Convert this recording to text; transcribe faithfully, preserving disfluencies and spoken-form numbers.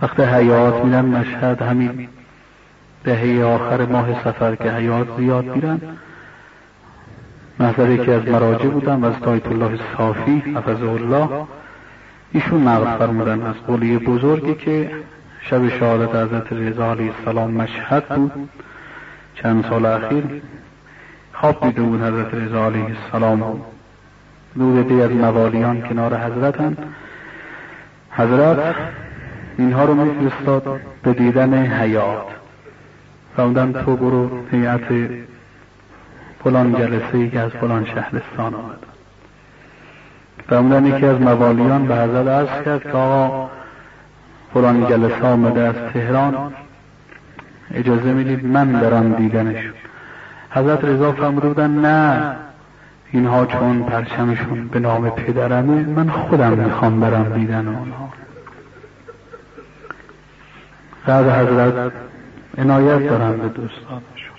وقت حیات میرن مشهد، همین دهه آخر ماه صفر که حیات زیاد میرن، محضر یکی از مراجع بودن و از آیت الله صافی حفظه الله، ایشون نقل فرمودن از قولی بزرگی که شب شهادت حضرت رضا علیه السلام مشهد بود. چند سال اخیر خواب دیده بود حضرت رضا علیه السلام، دو عده از موالیان کنار حضرتن. حضرت اینها رو میفرستاد به دیدن حیات، فرمودن تو برو هیئت فلان جلسه‌ای که از فلان شهرستان آمد. فرمودن یکی از موالیان به حضرت عرض کرد که آقا فلان جلسه آمده از تهران، اجازه میدید من برم دیدنشون؟ حضرت رضا فرموده بودن نه، اینها چون پرچمشون به نام پدرمه، من خودم میخوام برم دیدن اونها. بعد حضرت عنایت دارن به دوستانشون.